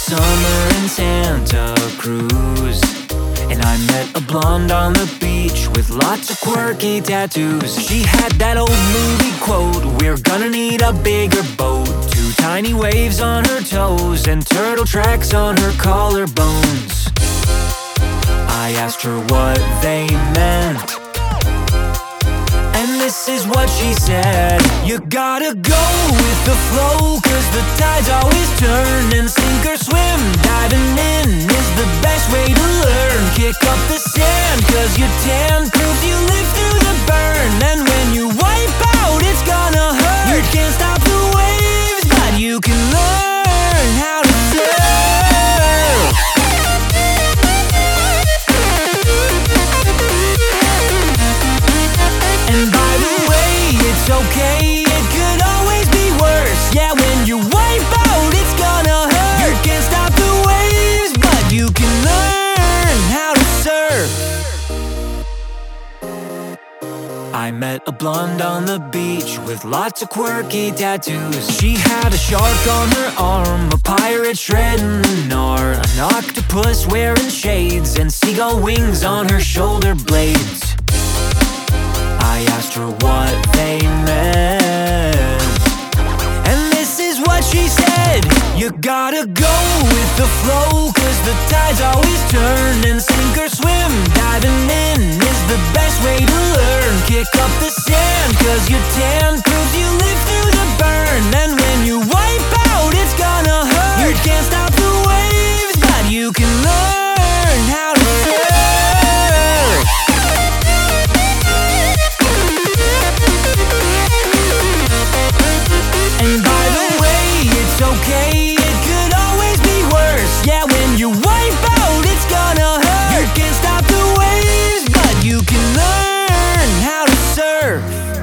summer in Santa Cruz, and I met a blonde on the beach with lots of quirky tattoos. She had that old movie quote, "We're gonna need a bigger boat." Two tiny waves on her toes and turtle tracks on her collarbones. I asked her what they meant, and this is what she said: "You gotta go with the flow, 'cause the tides always turn. And sink or swim, diving in is the best way to learn. Kick up the sand, 'cause your tan proves you live through the burn. And when you wipe out, it's gonna hurt. You can't stop the waves, but you can learn how to surf." And by the way, it's okay, it could always be worse. Yeah, when you wipe out, it's gonna hurt. You can't stop the waves, but you can learn how to surf. I met a blonde on the beach with lots of quirky tattoos. She had a shark on her arm, a pirate shredding the gnar, an octopus wearing shades, and seagull wings on her shoulder blades. I asked her what they meant, and this is what she said: "You gotta go with the flow, 'cause the tides always turn. And sink or swim, diving in is the best way to learn. Kick up the sand, 'cause your tan proves you live through the burn. And when you wipe out, it's gonna hurt. You can't stop the waves, but you can learn how to surf." And by the way, it's okay, it could always be worse. Yeah, when you wipe out, it's gonna hurt. You can't stop the waves, but you can learn how to surf.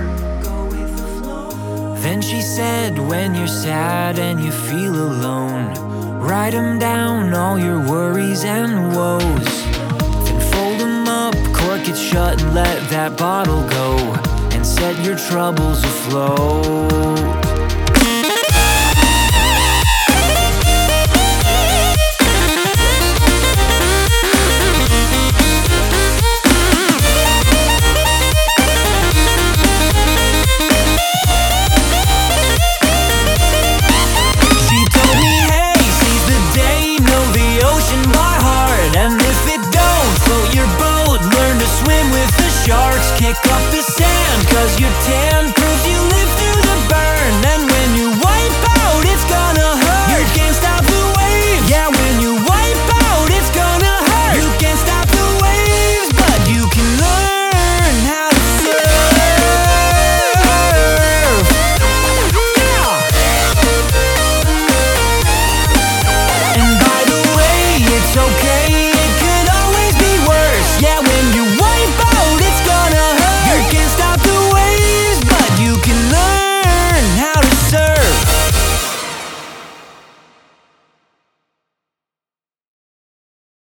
Then she said, "When you're sad and you feel alone, write 'em down, all your worries and woes. Then fold 'em up, cork it shut, and let that bottle go, and set your troubles afloat." Kick up